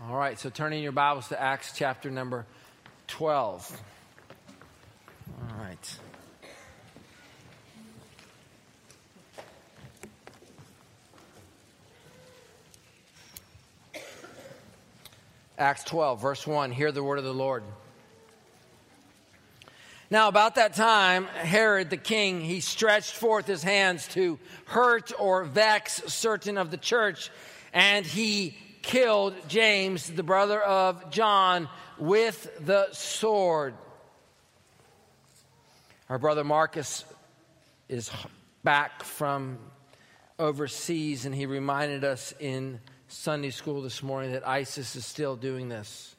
All right, so turning your Bibles to Acts chapter number 12. All right. Acts 12, verse 1, hear the word of the Lord. Now, about that time, Herod the king, he stretched forth his hands to hurt or vex certain of the church, and he killed James, the brother of John, with the sword. Our brother Marcus is back from overseas, and he reminded us in Sunday school this morning that ISIS is still doing this.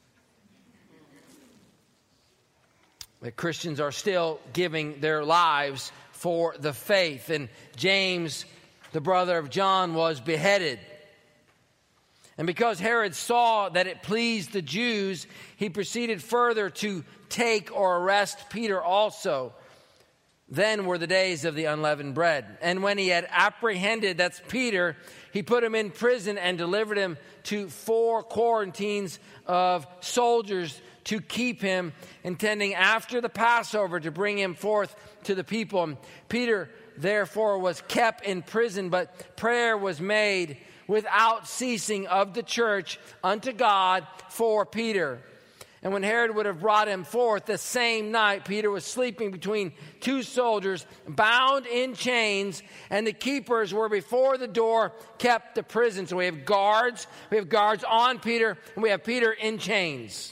That Christians are still giving their lives for the faith. And James, the brother of John, was beheaded. And because Herod saw that it pleased the Jews, he proceeded further to take or arrest Peter also. Then were the days of the unleavened bread. And when he had apprehended, that's Peter, he put him in prison and delivered him to 4 quarantines of soldiers to keep him, intending after the Passover to bring him forth to the people. And Peter, therefore, was kept in prison, but prayer was made without ceasing of the church unto God for Peter. And when Herod would have brought him forth the same night, Peter was sleeping between 2 soldiers, bound in chains, and the keepers were before the door, kept the prison. So we have guards on Peter, and we have Peter in chains.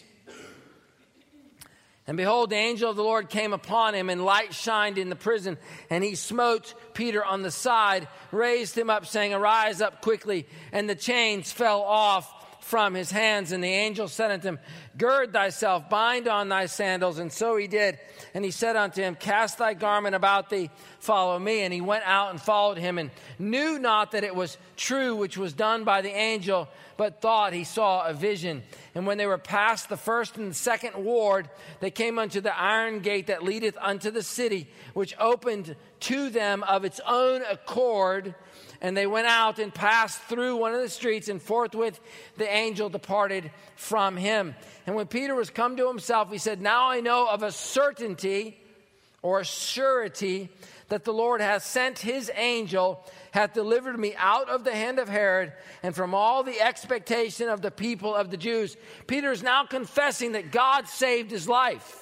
And behold, the angel of the Lord came upon him, and light shined in the prison. And he smote Peter on the side, raised him up, saying, Arise up quickly. And the chains fell off from his hands. And the angel said unto him, Gird thyself, bind on thy sandals. And so he did. And he said unto him, Cast thy garment about thee, follow me. And he went out and followed him, and knew not that it was true which was done by the angel, but thought he saw a vision. And when they were past the first and the second ward, they came unto the iron gate that leadeth unto the city, which opened to them of its own accord. And they went out and passed through one of the streets, and forthwith the angel departed from him. And when Peter was come to himself, he said, Now I know of a certainty, or a surety, that the Lord hath sent his angel, hath delivered me out of the hand of Herod, and from all the expectation of the people of the Jews. Peter is now confessing that God saved his life.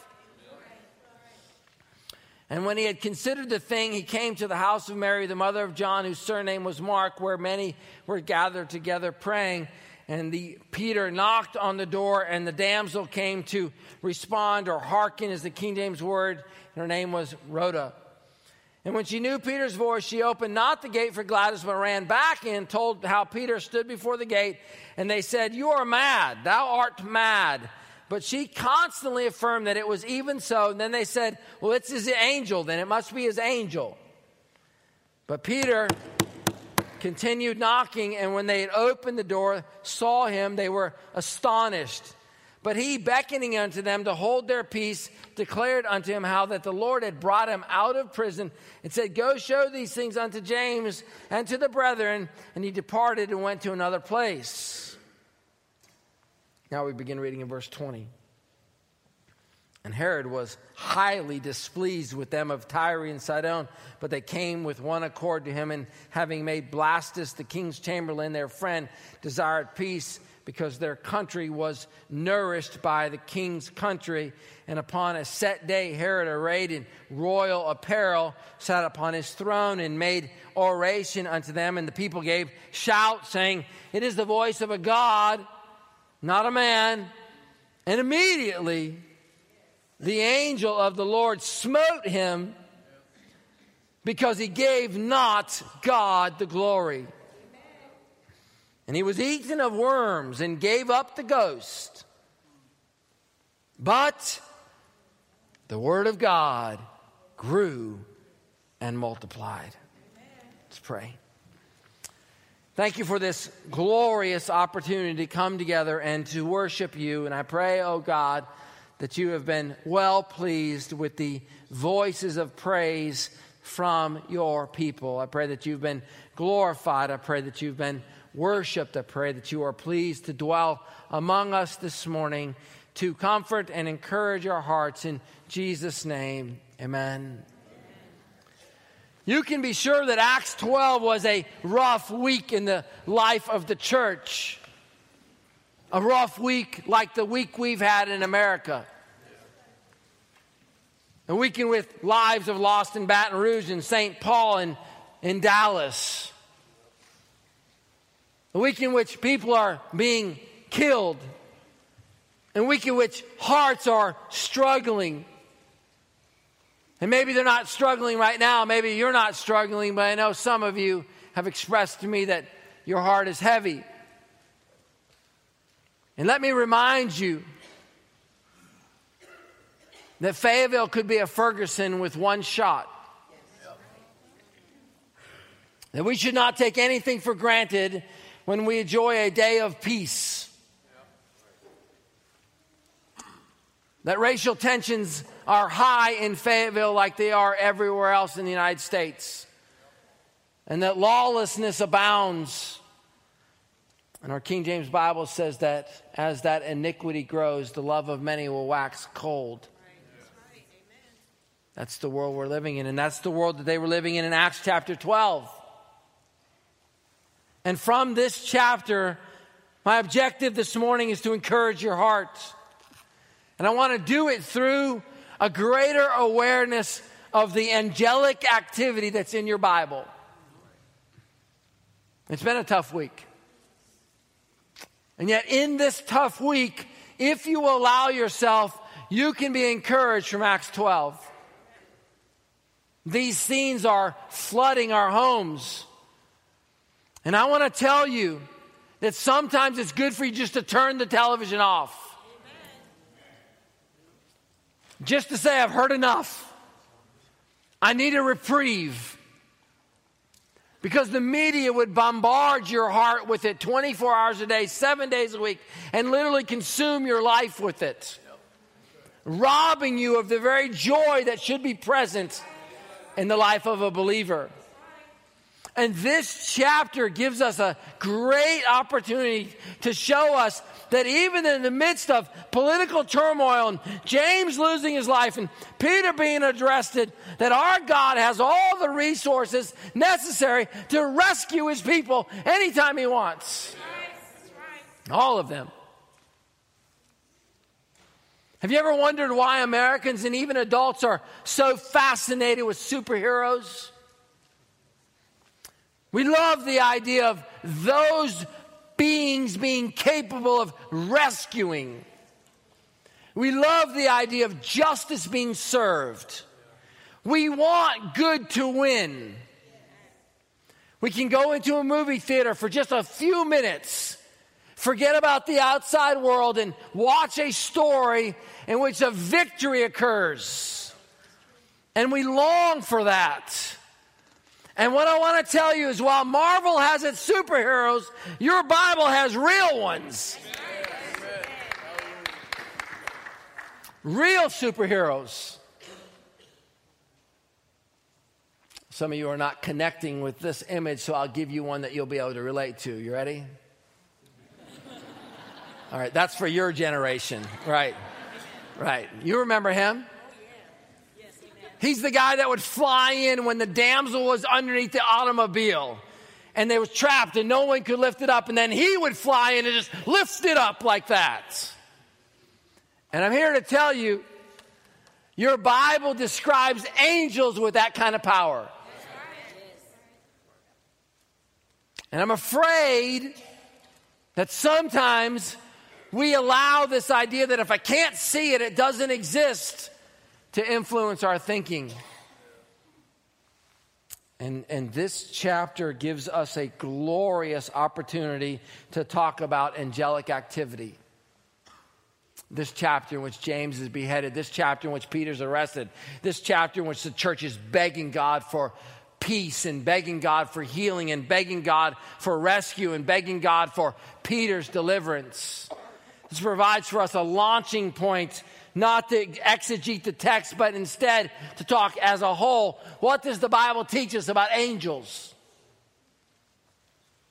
And when he had considered the thing, he came to the house of Mary, the mother of John, whose surname was Mark, where many were gathered together praying. And Peter knocked on the door, and the damsel came to respond, or hearken is the King James word. And her name was Rhoda. And when she knew Peter's voice, she opened not the gate for gladness, but ran back in, told how Peter stood before the gate. And they said, You are mad, thou art mad. But she constantly affirmed that it was even so. And then they said, Well, it's his angel, then it must be his angel. But Peter continued knocking, and when they had opened the door, saw him, they were astonished. But he, beckoning unto them to hold their peace, declared unto him how that the Lord had brought him out of prison, and said, Go show these things unto James and to the brethren. And he departed and went to another place. Now we begin reading in verse 20. And Herod was highly displeased with them of Tyre and Sidon, but they came with one accord to him, and having made Blastus the king's chamberlain their friend, desired peace, because their country was nourished by the king's country. And upon a set day, Herod, arrayed in royal apparel, sat upon his throne and made oration unto them. And the people gave shout, saying, It is the voice of a God, not a man. And immediately the angel of the Lord smote him, because he gave not God the glory. And he was eaten of worms, and gave up the ghost. But the word of God grew and multiplied. Let's pray. Thank you for this glorious opportunity to come together and to worship you. And I pray, oh God, that you have been well pleased with the voices of praise from your people. I pray that you've been glorified. I pray that you've been worshiped. I pray that you are pleased to dwell among us this morning to comfort and encourage our hearts. In Jesus' name, amen. You can be sure that Acts 12 was a rough week in the life of the church. A rough week like the week we've had in America. A weekend with lives of lost in Baton Rouge and St. Paul and in Dallas. A week in which people are being killed. A week in which hearts are struggling. And maybe they're not struggling right now. Maybe you're not struggling, but I know some of you have expressed to me that your heart is heavy. And let me remind you that Fayetteville could be a Ferguson with one shot. That we should not take anything for granted when we enjoy a day of peace. That racial tensions are high in Fayetteville like they are everywhere else in the United States. And that lawlessness abounds. And our King James Bible says that as that iniquity grows, the love of many will wax cold. That's the world we're living in. And that's the world that they were living in Acts chapter 12. And from this chapter, my objective this morning is to encourage your heart. And I want to do it through a greater awareness of the angelic activity that's in your Bible. It's been a tough week. And yet in this tough week, if you allow yourself, you can be encouraged from Acts 12. These scenes are flooding our homes. And I want to tell you that sometimes it's good for you just to turn the television off. Just to say, I've heard enough. I need a reprieve. Because the media would bombard your heart with it 24 hours a day, 7 days a week, and literally consume your life with it. Robbing you of the very joy that should be present in the life of a believer. And this chapter gives us a great opportunity to show us that even in the midst of political turmoil and James losing his life and Peter being arrested, that our God has all the resources necessary to rescue his people anytime he wants. All of them. Have you ever wondered why Americans and even adults are so fascinated with superheroes? We love the idea of those beings being capable of rescuing. We love the idea of justice being served. We want good to win. We can go into a movie theater for just a few minutes, forget about the outside world, and watch a story in which a victory occurs. And we long for that. And what I want to tell you is while Marvel has its superheroes, your Bible has real ones. Real superheroes. Some of you are not connecting with this image, so I'll give you one that you'll be able to relate to. You ready? All right, that's for your generation. Right. You remember him? He's the guy that would fly in when the damsel was underneath the automobile and they was trapped and no one could lift it up, and then he would fly in and just lift it up like that. And I'm here to tell you, your Bible describes angels with that kind of power. And I'm afraid that sometimes we allow this idea that if I can't see it, it doesn't exist, to influence our thinking. And this chapter gives us a glorious opportunity to talk about angelic activity. This chapter in which James is beheaded, this chapter in which Peter's arrested, this chapter in which the church is begging God for peace and begging God for healing and begging God for rescue and begging God for Peter's deliverance. This provides for us a launching point, not to exegete the text, but instead to talk as a whole. What does the Bible teach us about angels?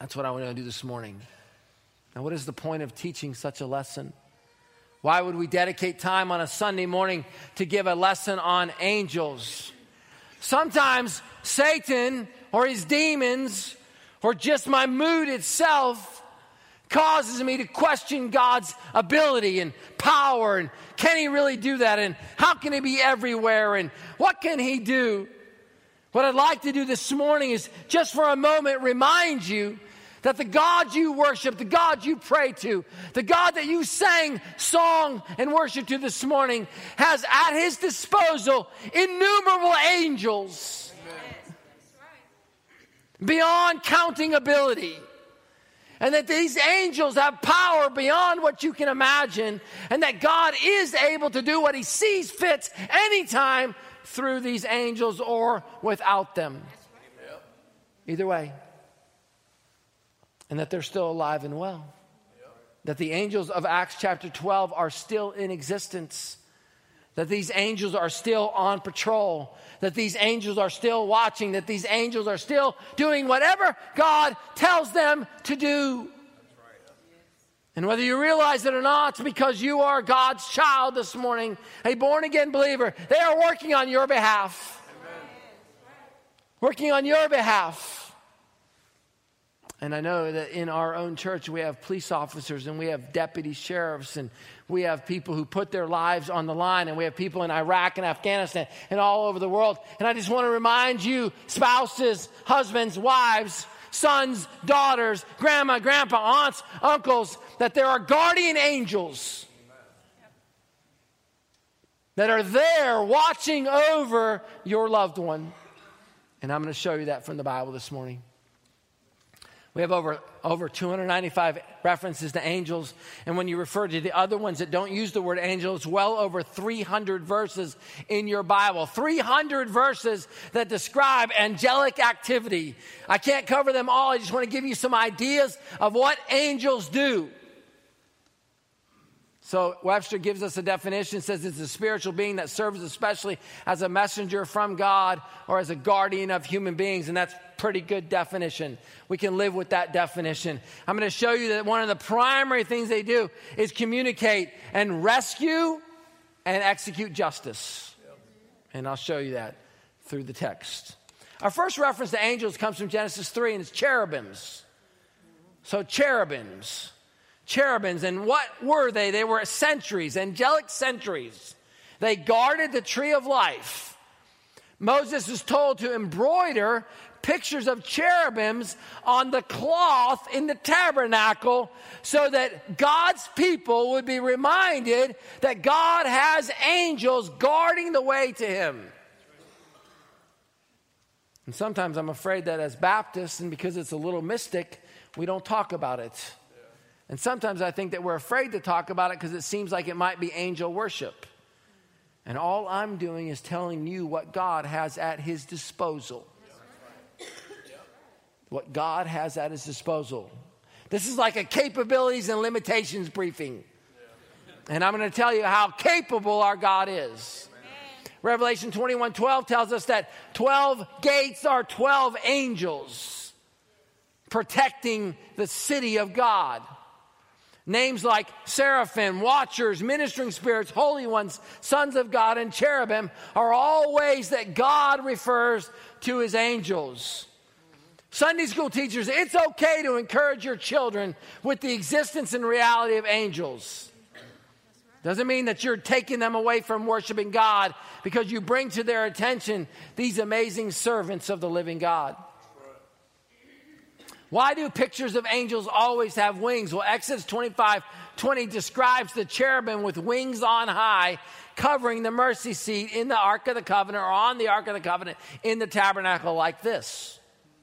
That's what I want to do this morning. Now, what is the point of teaching such a lesson? Why would we dedicate time on a Sunday morning to give a lesson on angels? Sometimes Satan or his demons or just my mood itself causes me to question God's ability and power, and can he really do that, and how can he be everywhere, and what can he do? What I'd like to do this morning is just for a moment remind you that the God you worship, the God you pray to, the God that you sang song and worship to this morning has at his disposal innumerable angels. Amen. Beyond counting ability. And that these angels have power beyond what you can imagine. And that God is able to do what he sees fit anytime through these angels or without them. Either way. And that they're still alive and well. That the angels of Acts chapter 12 are still in existence. That these angels are still on patrol. That these angels are still watching. That these angels are still doing whatever God tells them to do. And whether you realize it or not, because you are God's child this morning, a born-again believer, they are working on your behalf. Amen. Working on your behalf. And I know that in our own church we have police officers and we have deputy sheriffs and we have people who put their lives on the line, and we have people in Iraq and Afghanistan and all over the world. And I just want to remind you, spouses, husbands, wives, sons, daughters, grandma, grandpa, aunts, uncles, that there are guardian angels that are there watching over your loved one. And I'm going to show you that from the Bible this morning. We have over 295 references to angels. And when you refer to the other ones that don't use the word angel, it's well over 300 verses in your Bible. 300 verses that describe angelic activity. I can't cover them all. I just want to give you some ideas of what angels do. So Webster gives us a definition. It says it's a spiritual being that serves especially as a messenger from God or as a guardian of human beings. And that's a pretty good definition. We can live with that definition. I'm going to show you that one of the primary things they do is communicate and rescue and execute justice. And I'll show you that through the text. Our first reference to angels comes from Genesis 3, and it's cherubims. So cherubims. Cherubims, and what were they? They were sentries, angelic sentries. They guarded the tree of life. Moses is told to embroider pictures of cherubims on the cloth in the tabernacle so that God's people would be reminded that God has angels guarding the way to him. And sometimes I'm afraid that as Baptists, and because it's a little mystic, we don't talk about it. And sometimes I think that we're afraid to talk about it because it seems like it might be angel worship. And all I'm doing is telling you what God has at his disposal. What God has at his disposal. This is like a capabilities and limitations briefing. And I'm going to tell you how capable our God is. Revelation 21:12 tells us that 12 gates are 12 angels protecting the city of God. Names like seraphim, watchers, ministering spirits, holy ones, sons of God, and cherubim are all ways that God refers to his angels. Sunday school teachers, it's okay to encourage your children with the existence and reality of angels. Doesn't mean that you're taking them away from worshiping God because you bring to their attention these amazing servants of the living God. Why do pictures of angels always have wings? Well, Exodus 25:20 describes the cherubim with wings on high, covering the mercy seat in the Ark of the Covenant or on the Ark of the Covenant in the tabernacle like this.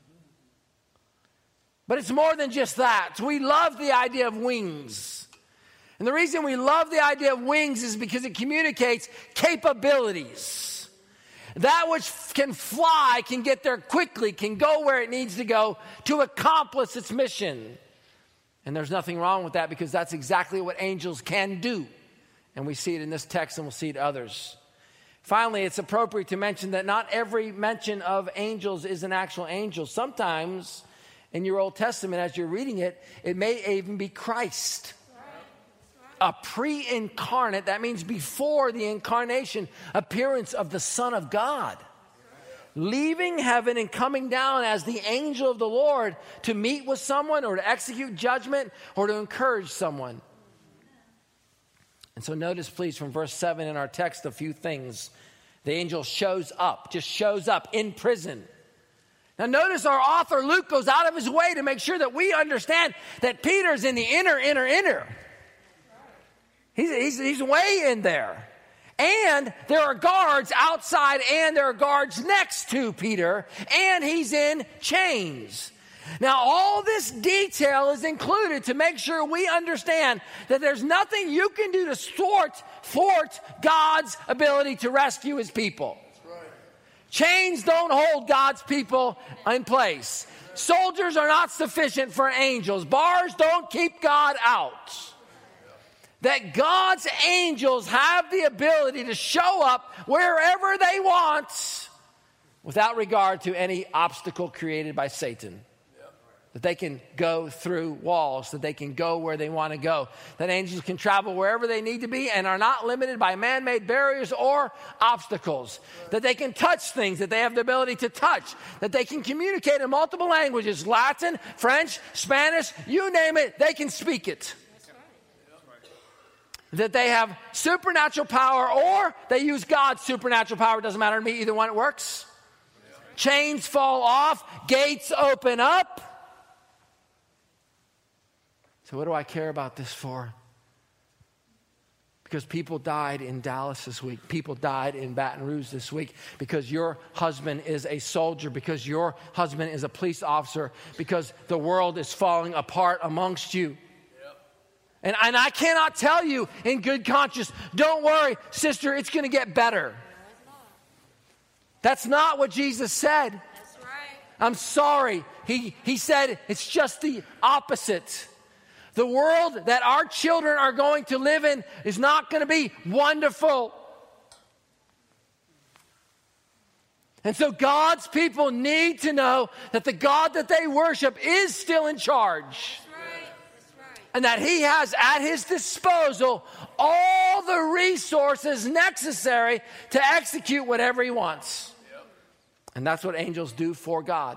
But it's more than just that. We love the idea of wings. And the reason we love the idea of wings is because it communicates capabilities. That which can fly can get there quickly, can go where it needs to go to accomplish its mission. And there's nothing wrong with that because that's exactly what angels can do. And we see it in this text and we'll see it in others. Finally, it's appropriate to mention that not every mention of angels is an actual angel. Sometimes in your Old Testament, as you're reading it, it may even be Christ. A pre-incarnate, that means before the incarnation appearance of the Son of God. Leaving heaven and coming down as the angel of the Lord to meet with someone or to execute judgment or to encourage someone. And so notice, please, from verse 7 in our text, a few things. The angel shows up, just shows up in prison. Now notice our author Luke goes out of his way to make sure that we understand that Peter's in the inner. He's way in there. And there are guards outside and there are guards next to Peter. And he's in chains. Now all this detail is included to make sure we understand that there's nothing you can do to thwart God's ability to rescue his people. Chains don't hold God's people in place. Soldiers are not sufficient for angels. Bars don't keep God out. That God's angels have the ability to show up wherever they want without regard to any obstacle created by Satan. That they can go through walls, that they can go where they want to go, that angels can travel wherever they need to be and are not limited by man-made barriers or obstacles, that they can touch things, that they have the ability to touch, that they can communicate in multiple languages, Latin, French, Spanish, you name it, they can speak it. That they have supernatural power or they use God's supernatural power, it doesn't matter to me, either one, it works. Chains fall off, gates open up. So what do I care about this for? Because people died in Dallas this week. People died in Baton Rouge this week. Because your husband is a soldier. Because your husband is a police officer. Because the world is falling apart amongst you. And I cannot tell you in good conscience, don't worry, sister, it's going to get better. That's not what Jesus said. That's right. I'm sorry. He said it's just the opposite. The world that our children are going to live in is not going to be wonderful. And so God's people need to know that the God that they worship is still in charge. That's right. And that he has at his disposal all the resources necessary to execute whatever he wants. And that's what angels do for God.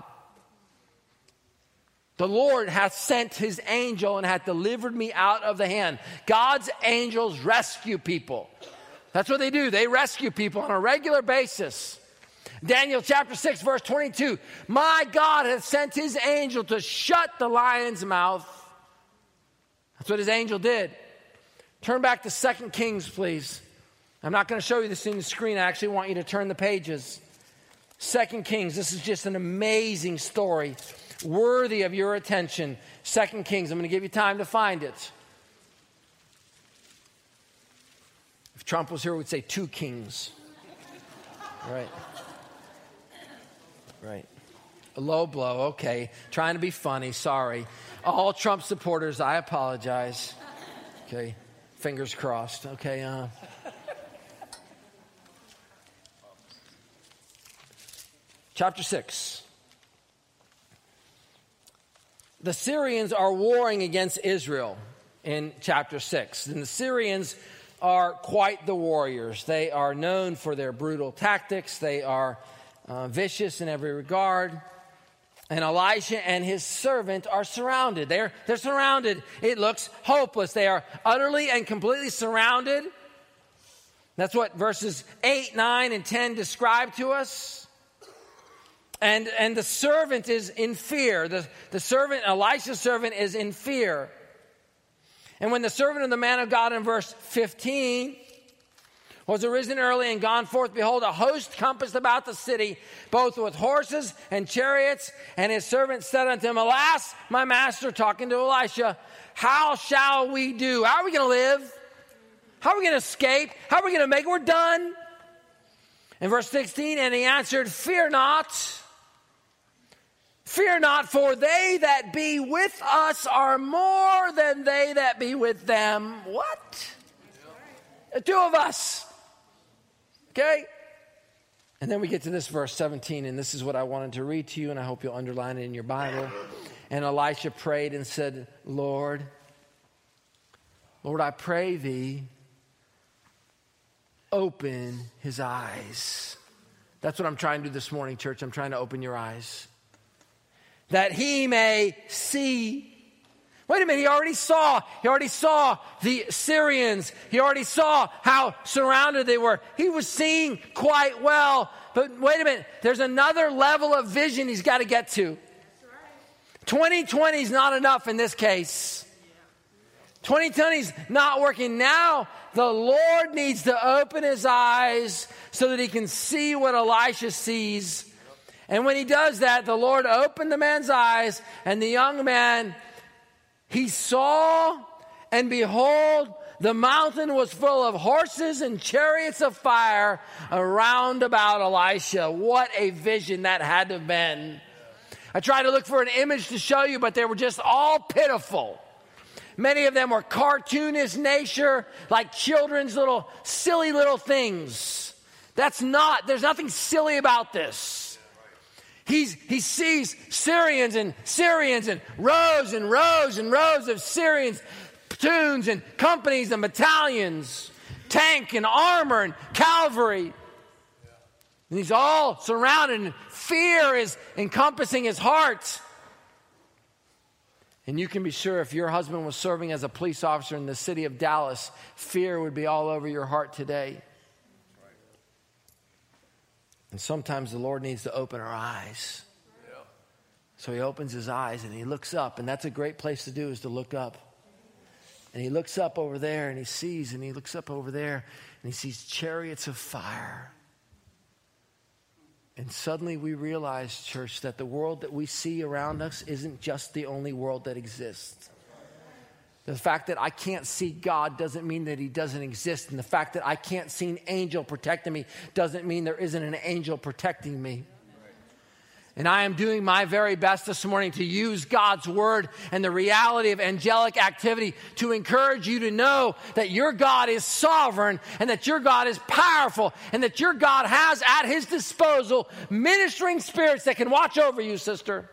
The Lord hath sent his angel and hath delivered me out of the hand. God's angels rescue people. That's what they do. They rescue people on a regular basis. Daniel chapter 6 verse 22. My God hath sent his angel to shut the lion's mouth. That's what his angel did. Turn back to 2 Kings, please. I'm not going to show you this on the screen. I actually want you to turn the pages. 2 Kings. This is just an amazing story. Worthy of your attention. 2 Kings. I'm going to give you time to find it. If Trump was here, we'd say 2 kings. Right. Right. A low blow. Okay. Trying to be funny. Sorry. All Trump supporters, I apologize. Okay. Fingers crossed. Okay. Chapter 6. The Syrians are warring against Israel in chapter 6. And the Syrians are quite the warriors. They are known for their brutal tactics. They are vicious in every regard. And Elisha and his servant are surrounded. They're surrounded. It looks hopeless. They are utterly and completely surrounded. That's what verses 8, 9, and 10 describe to us. And the servant is in fear. The servant, Elisha's servant, is in fear. And when the servant of the man of God in verse 15 was arisen early and gone forth, behold, a host compassed about the city, both with horses and chariots. And his servant said unto him, Alas, my master, talking to Elisha, how shall we do? How are we going to live? How are we going to escape? How are we going to make it? We're done. In verse 16, and he answered, Fear not. Fear not, for they that be with us are more than they that be with them. What? The two of us. Okay? And then we get to this verse 17, and this is what I wanted to read to you, and I hope you'll underline it in your Bible. And Elisha prayed and said, Lord, I pray thee, open his eyes. That's what I'm trying to do this morning, church. I'm trying to open your eyes. That he may see. Wait a minute, he already saw the Syrians. He already saw how surrounded they were. He was seeing quite well. But wait a minute, there's another level of vision he's got to get to. 2020 is not enough in this case. 2020 is not working. Now the Lord needs to open his eyes so that he can see what Elisha sees. And when he does that, the Lord opened the man's eyes, and the young man, he saw, and behold, the mountain was full of horses and chariots of fire around about Elisha. What a vision that had to have been. I tried to look for an image to show you, but they were just all pitiful. Many of them were cartoonish nature, like children's little, silly little things. There's nothing silly about this. He sees Syrians and rows and rows and rows of Syrians, platoons and companies and battalions, tank and armor and cavalry. And he's all surrounded, and fear is encompassing his heart. And you can be sure if your husband was serving as a police officer in the city of Dallas, fear would be all over your heart today. And sometimes the Lord needs to open our eyes. Yeah. So he opens his eyes and he looks up. And that's a great place to do, is to look up. And he looks up over there and he sees, and he looks up over there and he sees chariots of fire. And suddenly we realize, church, that the world that we see around us isn't just the only world that exists. The fact that I can't see God doesn't mean that he doesn't exist. And the fact that I can't see an angel protecting me doesn't mean there isn't an angel protecting me. And I am doing my very best this morning to use God's word and the reality of angelic activity to encourage you to know that your God is sovereign, and that your God is powerful, and that your God has at his disposal ministering spirits that can watch over you, sister.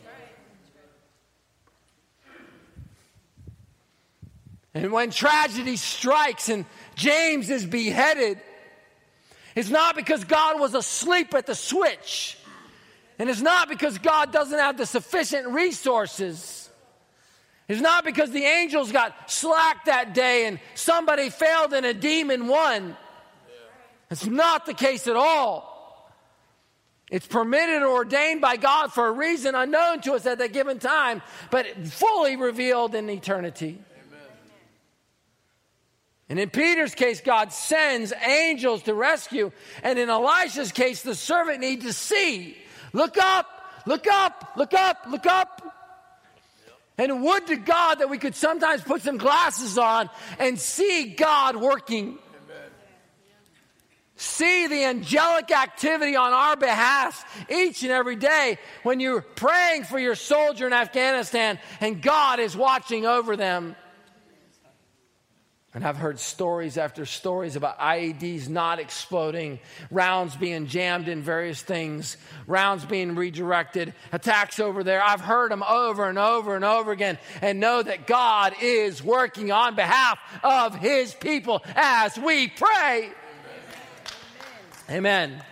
And when tragedy strikes and James is beheaded, it's not because God was asleep at the switch. And it's not because God doesn't have the sufficient resources. It's not because the angels got slack that day and somebody failed and a demon won. It's not the case at all. It's permitted or ordained by God for a reason unknown to us at that given time, but fully revealed in eternity. And in Peter's case, God sends angels to rescue. And in Elisha's case, the servant needs to see. Look up, look up, look up, look up. And would to God that we could sometimes put some glasses on and see God working. Amen. See the angelic activity on our behalf each and every day when you're praying for your soldier in Afghanistan and God is watching over them. And I've heard stories after stories about IEDs not exploding, rounds being jammed in various things, rounds being redirected, attacks over there. I've heard them over and over and over again, and know that God is working on behalf of his people as we pray. Amen. Amen.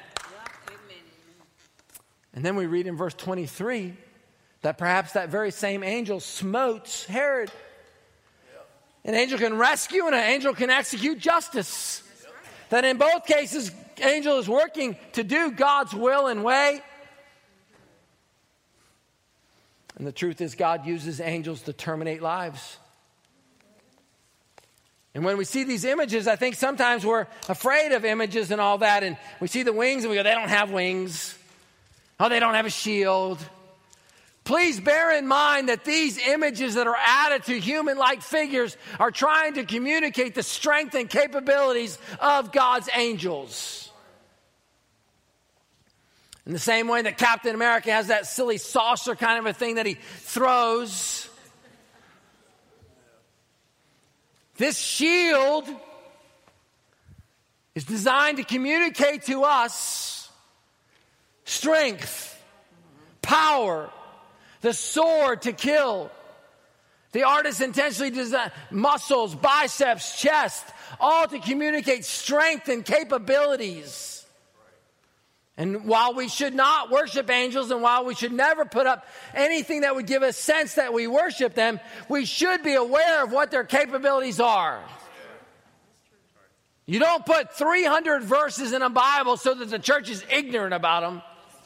And then we read in verse 23 that perhaps that very same angel smote Herod. An angel can rescue and an angel can execute justice. That in both cases, angel is working to do God's will and way. And the truth is, God uses angels to terminate lives. And when we see these images, I think sometimes we're afraid of images and all that. And we see the wings and we go, they don't have wings. Oh, they don't have a shield. Please bear in mind that these images that are added to human-like figures are trying to communicate the strength and capabilities of God's angels. In the same way that Captain America has that silly saucer kind of a thing that he throws. This shield is designed to communicate to us strength, power, the sword to kill. The artist intentionally designed muscles, biceps, chest, all to communicate strength and capabilities. And while we should not worship angels, and while we should never put up anything that would give us sense that we worship them, we should be aware of what their capabilities are. You don't put 300 verses in a Bible so that the church is ignorant about them.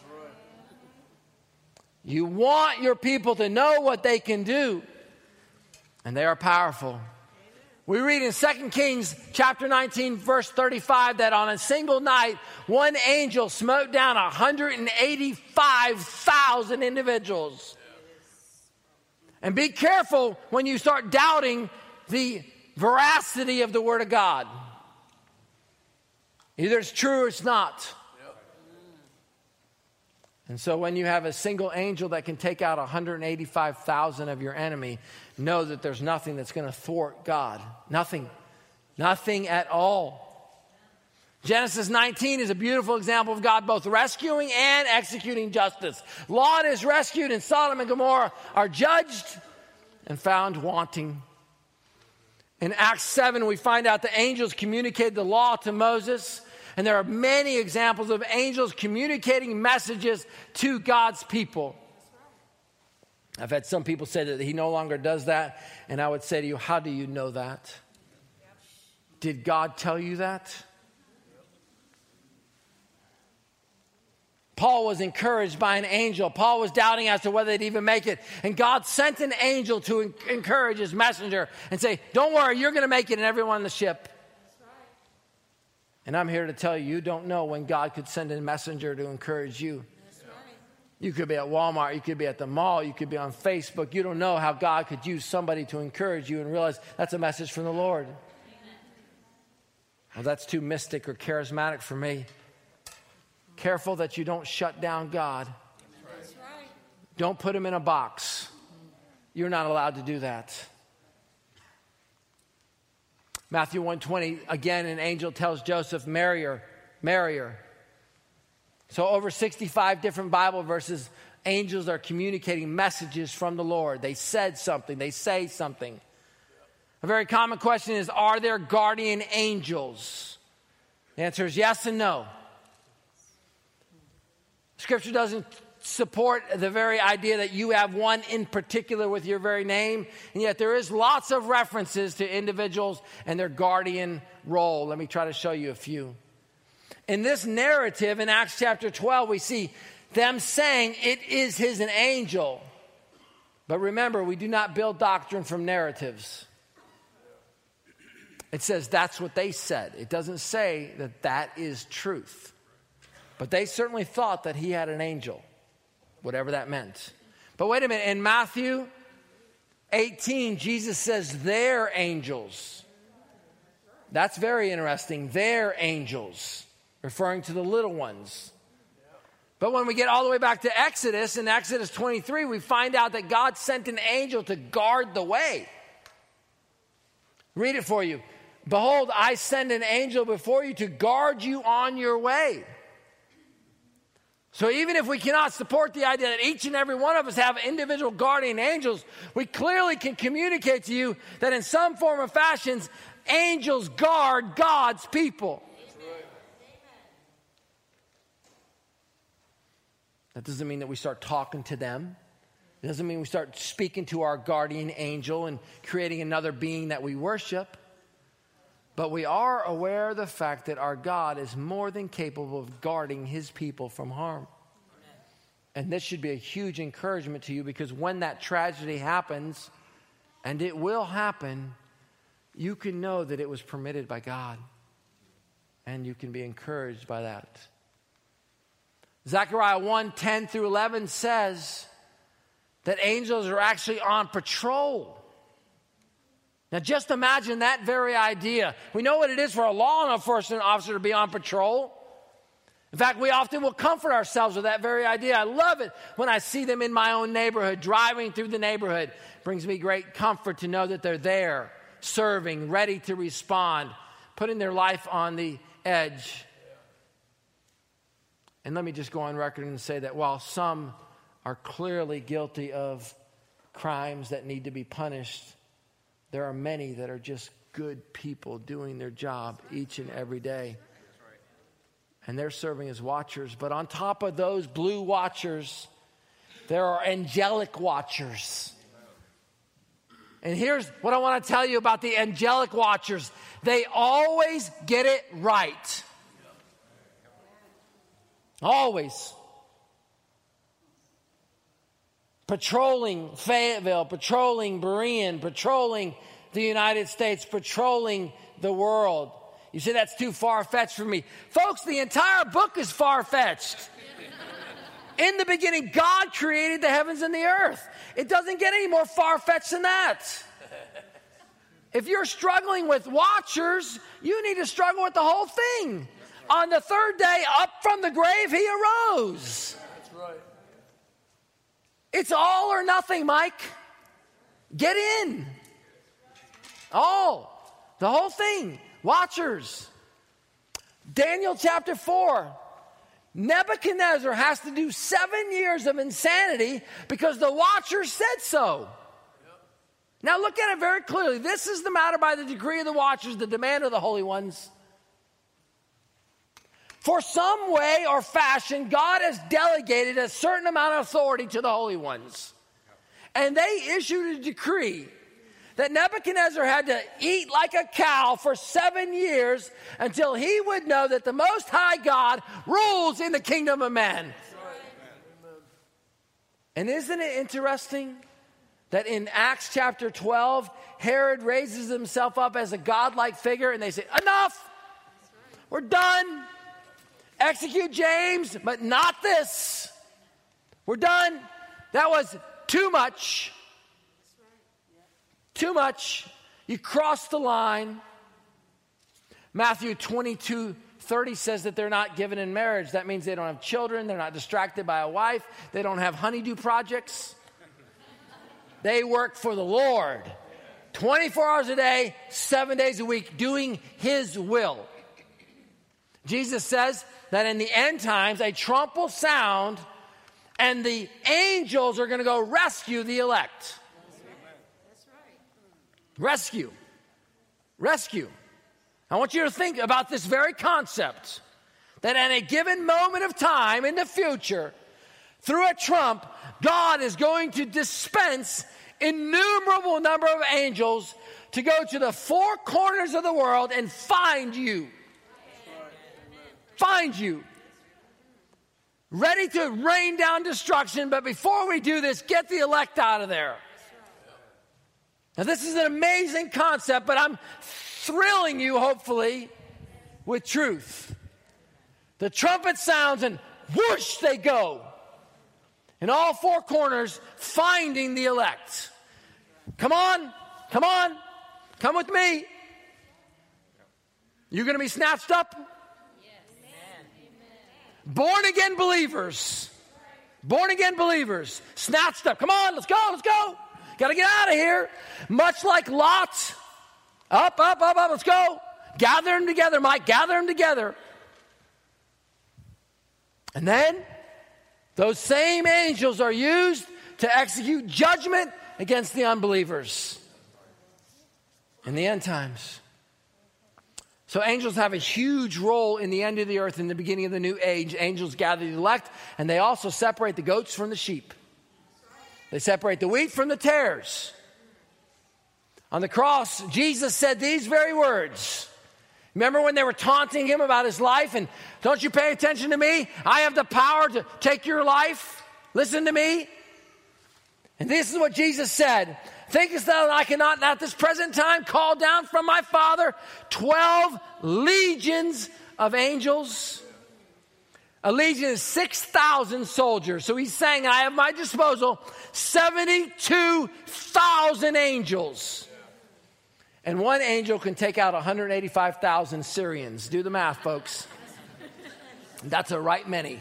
You want your people to know what they can do. And they are powerful. We read in 2 Kings chapter 19, verse 35, that on a single night, one angel smote down 185,000 individuals. And be careful when you start doubting the veracity of the Word of God. Either it's true or it's not. And so when you have a single angel that can take out 185,000 of your enemy, know that there's nothing that's going to thwart God. Nothing. Nothing at all. Genesis 19 is a beautiful example of God both rescuing and executing justice. Lot is rescued, and Sodom and Gomorrah are judged and found wanting. In Acts 7, we find out the angels communicated the law to Moses. And there are many examples of angels communicating messages to God's people. I've had some people say that he no longer does that. And I would say to you, how do you know that? Did God tell you that? Paul was encouraged by an angel. Paul was doubting as to whether they'd even make it. And God sent an angel to encourage his messenger and say, don't worry, you're going to make it, and everyone on the ship. And I'm here to tell you, you don't know when God could send a messenger to encourage you. You could be at Walmart, you could be at the mall, you could be on Facebook. You don't know how God could use somebody to encourage you and realize that's a message from the Lord. Well, that's too mystic or charismatic for me. Careful that you don't shut down God. Don't put him in a box. You're not allowed to do that. Matthew 1:20, again, an angel tells Joseph, marry her. So over 65 different Bible verses, angels are communicating messages from the Lord. They said something. They say something. A very common question is, are there guardian angels? The answer is yes and no. Scripture doesn't support the very idea that you have one in particular with your very name, and yet there is lots of references to individuals and their guardian role. Let me try to show you a few. In this narrative in Acts chapter 12, we see them saying it is his an angel. But remember, we do not build doctrine from narratives. It says that's what they said. It doesn't say that that is truth. But they certainly thought that he had an angel, whatever that meant. But wait a minute, in Matthew 18, Jesus says they're angels. That's very interesting. They're angels, referring to the little ones. But when we get all the way back to Exodus, in Exodus 23, we find out that God sent an angel to guard the way. Read it for you. Behold, I send an angel before you to guard you on your way. So even if we cannot support the idea that each and every one of us have individual guardian angels, we clearly can communicate to you that in some form or fashions, angels guard God's people. That doesn't mean that we start talking to them. It doesn't mean we start speaking to our guardian angel and creating another being that we worship. But we are aware of the fact that our God is more than capable of guarding his people from harm. And this should be a huge encouragement to you, because when that tragedy happens, and it will happen, you can know that it was permitted by God. And you can be encouraged by that. Zechariah 1:10 through 11 says that angels are actually on patrol. Now just imagine that very idea. We know what it is for a law enforcement officer to be on patrol. In fact, we often will comfort ourselves with that very idea. I love it when I see them in my own neighborhood, driving through the neighborhood. It brings me great comfort to know that they're there, serving, ready to respond, putting their life on the edge. And let me just go on record and say that while some are clearly guilty of crimes that need to be punished. There are many that are just good people doing their job each and every day. And they're serving as watchers. But on top of those blue watchers, there are angelic watchers. And here's what I want to tell you about the angelic watchers. They always get it right. Always. Patrolling Fayetteville, patrolling Berean, patrolling the United States, patrolling the world. You say that's too far-fetched for me. Folks, the entire book is far-fetched. In the beginning, God created the heavens and the earth. It doesn't get any more far-fetched than that. If you're struggling with watchers, you need to struggle with the whole thing. On the third day, up from the grave, he arose. That's right. It's all or nothing, Mike. Get in. All. The whole thing. Watchers. Daniel chapter 4. Nebuchadnezzar has to do 7 years of insanity because the watchers said so. Now look at it very clearly. This is the matter by the decree of the watchers, the demand of the holy ones. For some way or fashion, God has delegated a certain amount of authority to the holy ones. And they issued a decree that Nebuchadnezzar had to eat like a cow for 7 years until he would know that the Most High God rules in the kingdom of man. And isn't it interesting that in Acts chapter 12, Herod raises himself up as a godlike figure and they say, enough, we're done. Execute James, but not this. We're done. That was too much. Too much. You crossed the line. Matthew 22:30 says that they're not given in marriage. That means they don't have children. They're not distracted by a wife. They don't have honeydew projects. They work for the Lord. 24 hours a day, 7 days a week, doing His will. Jesus says that in the end times, a trump will sound and the angels are going to go rescue the elect. Rescue. Rescue. I want you to think about this very concept. That at a given moment of time in the future, through a trump, God is going to dispense innumerable number of angels to go to the four corners of the world and find you. Find you. Ready to rain down destruction, but before we do this, get the elect out of there. Now, this is an amazing concept, but I'm thrilling you, hopefully, with truth. The trumpet sounds and whoosh, they go. In all four corners, finding the elect. Come on, come on, come with me. You're going to be snatched up? Born again believers. Born again believers. Snatched up. Come on, let's go, let's go. Got to get out of here. Much like Lot. Up, up, up, up. Let's go. Gather them together, Mike. Gather them together. And then those same angels are used to execute judgment against the unbelievers in the end times. So angels have a huge role in the end of the earth and the beginning of the new age. Angels gather the elect, and they also separate the goats from the sheep. They separate the wheat from the tares. On the cross, Jesus said these very words. Remember when they were taunting him about his life? And don't you pay attention to me? I have the power to take your life. Listen to me. And this is what Jesus said. Thinkest thou that I cannot at this present time call down from my Father 12 legions of angels? A legion is 6,000 soldiers. So he's saying, I have at my disposal 72,000 angels. And one angel can take out 185,000 Syrians. Do the math, folks. That's a right many.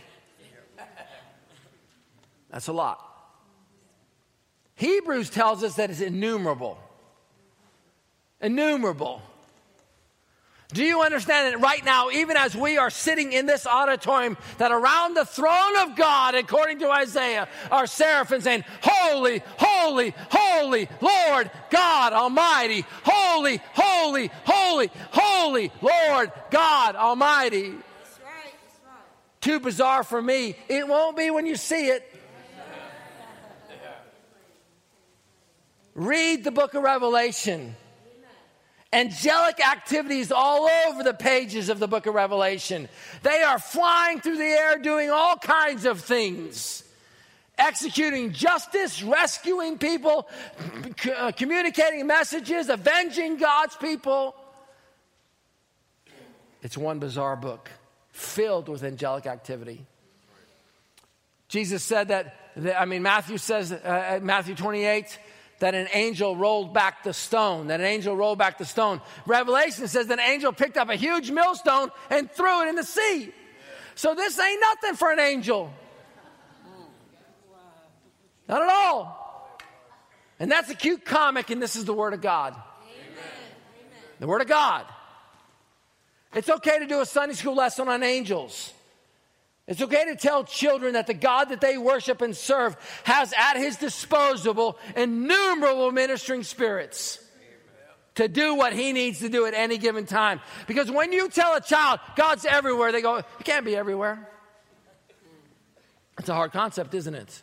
That's a lot. Hebrews tells us that it's innumerable. Innumerable. Do you understand that right now, even as we are sitting in this auditorium, that around the throne of God, according to Isaiah, are seraphim saying, holy, holy, holy, Lord God Almighty. Holy, holy, holy, holy, Lord God Almighty. That's right. That's right. Too bizarre for me. It won't be when you see it. Read the book of Revelation. Angelic activities all over the pages of the book of Revelation. They are flying through the air doing all kinds of things. Executing justice, rescuing people, communicating messages, avenging God's people. It's one bizarre book filled with angelic activity. Jesus said Matthew says, Matthew 28, that an angel rolled back the stone. Revelation says that an angel picked up a huge millstone and threw it in the sea. So this ain't nothing for an angel. Not at all. And that's a cute comic, and this is the Word of God. Amen. The Word of God. It's okay to do a Sunday school lesson on angels. It's okay to tell children that the God that they worship and serve has at his disposal innumerable ministering spirits to do what he needs to do at any given time. Because when you tell a child God's everywhere, they go, he can't be everywhere. It's a hard concept, isn't it?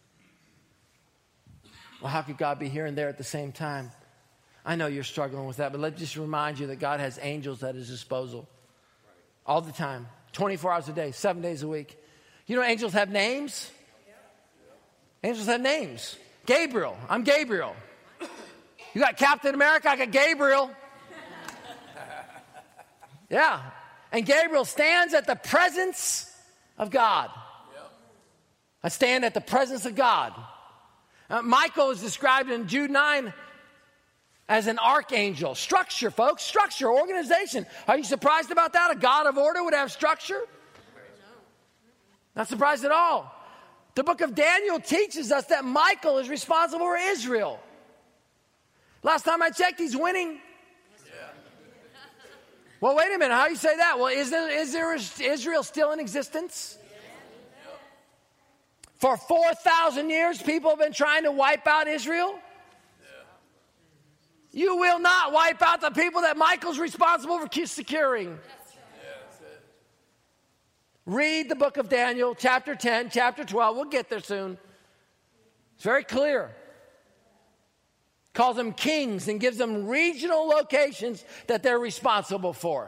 Well, how could God be here and there at the same time? I know you're struggling with that, but let me just remind you that God has angels at his disposal all the time. 24 hours a day, 7 days a week. You know, angels have names. Angels have names. Gabriel. I'm Gabriel. You got Captain America, I got Gabriel. Yeah. And Gabriel stands at the presence of God. I stand at the presence of God. Michael is described in Jude 9 as an archangel. Structure, folks. Structure, organization. Are you surprised about that? A God of order would have structure? Not surprised at all. The book of Daniel teaches us that Michael is responsible for Israel. Last time I checked, he's winning. Well, wait a minute. How do you say that? Well, is Israel still in existence? For 4,000 years, people have been trying to wipe out Israel. You will not wipe out the people that Michael's responsible for securing. Read the book of Daniel, chapter 10, chapter 12. We'll get there soon. It's very clear. Calls them kings and gives them regional locations that they're responsible for.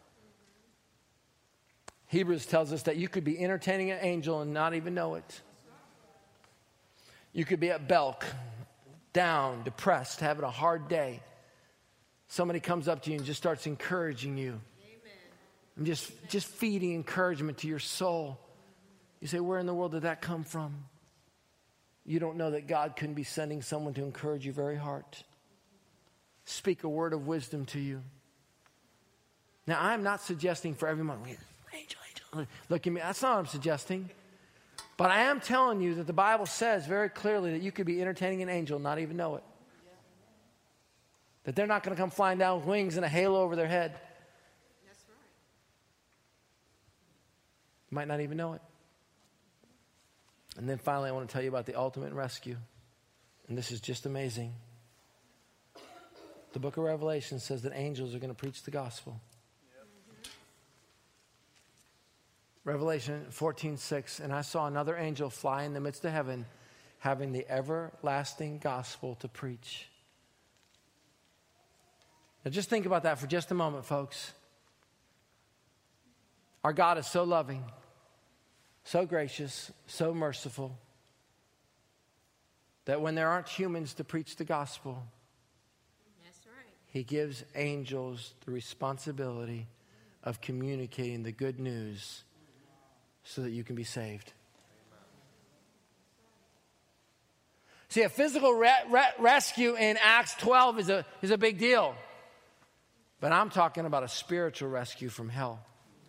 Hebrews tells us that you could be entertaining an angel and not even know it. You could be at Belk, down, depressed, having a hard day. Somebody comes up to you and just starts encouraging you. Amen. And just feeding encouragement to your soul. You say, where in the world did that come from? You don't know that God couldn't be sending someone to encourage your very heart. Speak a word of wisdom to you. Now, I'm not suggesting for everyone, angel, look at me. That's not what I'm suggesting. But I am telling you that the Bible says very clearly that you could be entertaining an angel and not even know it. That they're not going to come flying down with wings and a halo over their head. That's right. You might not even know it. And then finally, I want to tell you about the ultimate rescue. And this is just amazing. The book of Revelation says that angels are going to preach the gospel. Revelation 14:6, and I saw another angel fly in the midst of heaven, having the everlasting gospel to preach. Now just think about that for just a moment, folks. Our God is so loving, so gracious, so merciful, that when there aren't humans to preach the gospel, That's right. he gives angels the responsibility of communicating the good news so that you can be saved. See, a physical rescue in Acts 12 is a big deal. But I'm talking about a spiritual rescue from hell.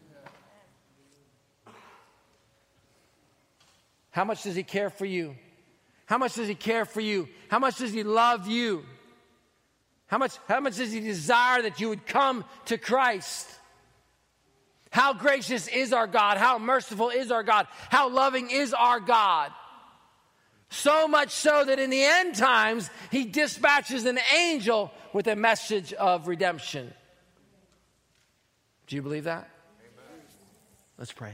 How much does he care for you? How much does he care for you? How much does he love you? How much does he desire that you would come to Christ? How gracious is our God? How merciful is our God? How loving is our God? So much so that in the end times, he dispatches an angel with a message of redemption. Do you believe that? Amen. Let's pray.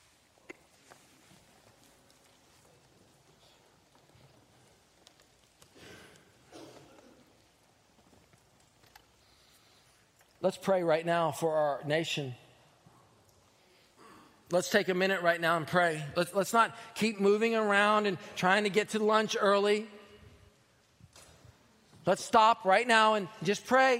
Let's pray right now for our nation. Let's take a minute right now and pray. Let's not keep moving around and trying to get to lunch early. Let's stop right now and just pray.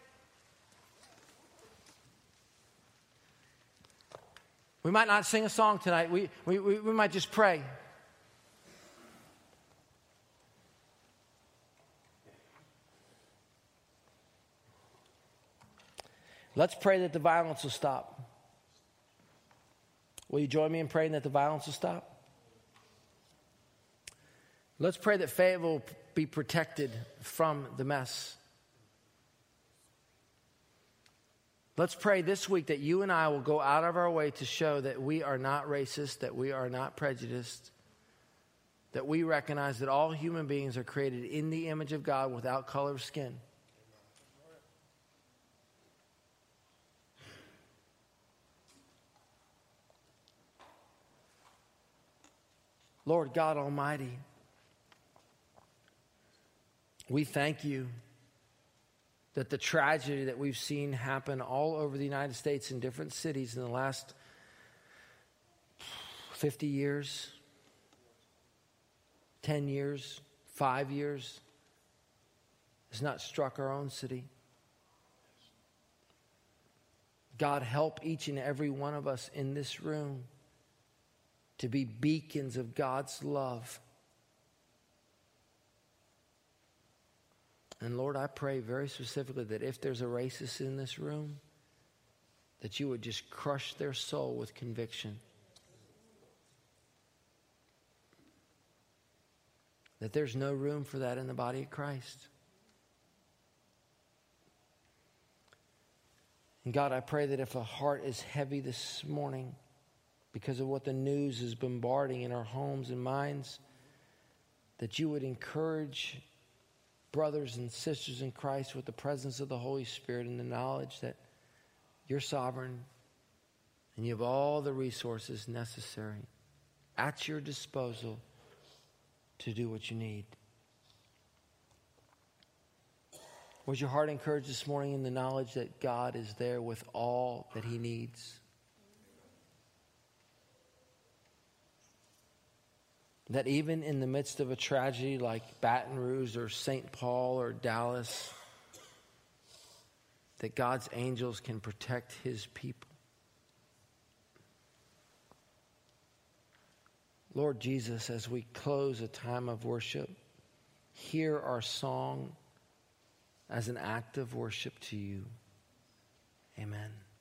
We might not sing a song tonight. We might just pray. Let's pray that the violence will stop. Will you join me in praying that the violence will stop? Let's pray that Fayetteville will be protected from the mess. Let's pray this week that you and I will go out of our way to show that we are not racist, that we are not prejudiced, that we recognize that all human beings are created in the image of God without color of skin. Lord God Almighty, we thank you that the tragedy that we've seen happen all over the United States in different cities in the last 50 years, 10 years, 5 years, has not struck our own city. God, help each and every one of us in this room to be beacons of God's love. And Lord, I pray very specifically that if there's a racist in this room, that you would just crush their soul with conviction. That there's no room for that in the body of Christ. And God, I pray that if a heart is heavy this morning because of what the news is bombarding in our homes and minds, that you would encourage brothers and sisters in Christ with the presence of the Holy Spirit and the knowledge that you're sovereign and you have all the resources necessary at your disposal to do what you need. Was your heart encouraged this morning in the knowledge that God is there with all that he needs? That even in the midst of a tragedy like Baton Rouge or St. Paul or Dallas, that God's angels can protect his people. Lord Jesus, as we close a time of worship, hear our song as an act of worship to you. Amen.